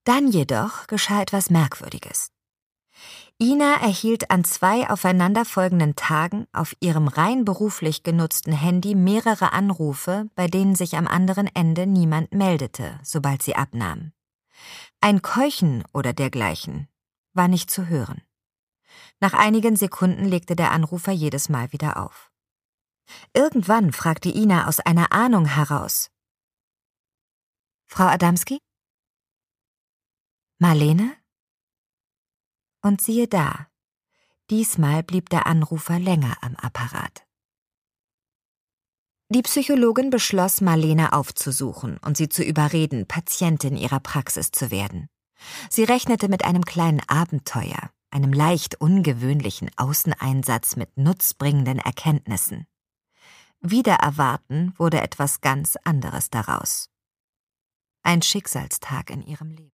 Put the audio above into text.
Dann jedoch geschah etwas Merkwürdiges. Ina erhielt an 2 aufeinanderfolgenden Tagen auf ihrem rein beruflich genutzten Handy mehrere Anrufe, bei denen sich am anderen Ende niemand meldete, sobald sie abnahm. Ein Keuchen oder dergleichen war nicht zu hören. Nach einigen Sekunden legte der Anrufer jedes Mal wieder auf. Irgendwann fragte Ina aus einer Ahnung heraus: »Frau Adamski? Marlene?« Und siehe da, diesmal blieb der Anrufer länger am Apparat. Die Psychologin beschloss, Marlene aufzusuchen und sie zu überreden, Patientin ihrer Praxis zu werden. Sie rechnete mit einem kleinen Abenteuer, einem leicht ungewöhnlichen Außeneinsatz mit nutzbringenden Erkenntnissen. Wider Erwarten wurde etwas ganz anderes daraus. Ein Schicksalstag in ihrem Leben.